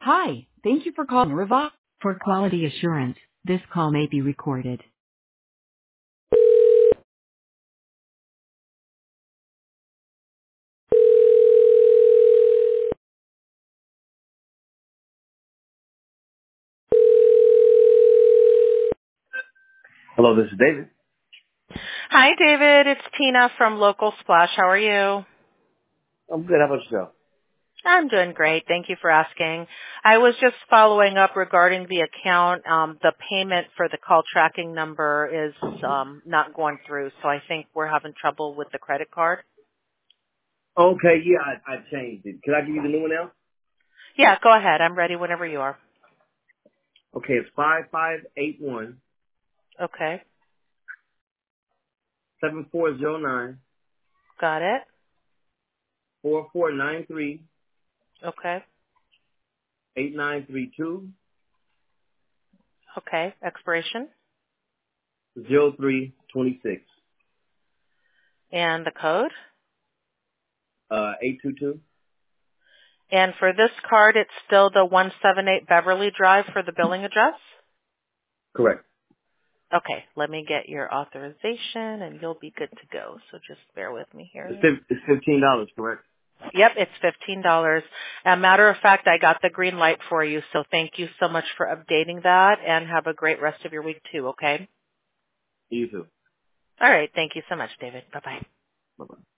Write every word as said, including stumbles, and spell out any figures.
Hi, thank you for calling Revive. For quality assurance, this call may be recorded. Hello, this is David. Hi, David. It's Tina from Local Splash. How are you? I'm good. How about yourself? I'm doing great. Thank you for asking. I was just following up regarding the account. Um, the payment for the call tracking number is um, not going through, so I think we're having trouble with the credit card. Okay, yeah, I, I changed it. Can I give you the new one now? Yeah, go ahead. I'm ready whenever you are. Okay, it's five five eight one Okay, seven four zero nine got it. four four nine three Okay, eight nine three two okay. Expiration zero three twenty six. and the code. Uh, eight two two. And for this card, it's still the one seven eight Beverly Drive for the billing address? Correct. Okay, let me get your authorization and you'll be good to go. So just bear with me It's, here. fif- it's fifteen dollars, correct? Yep, it's fifteen dollars. As a matter of fact, I got the green light for you, so thank you so much for updating that and have a great rest of your week too, okay? You too. All right, thank you so much, David. Bye-bye. Bye bye.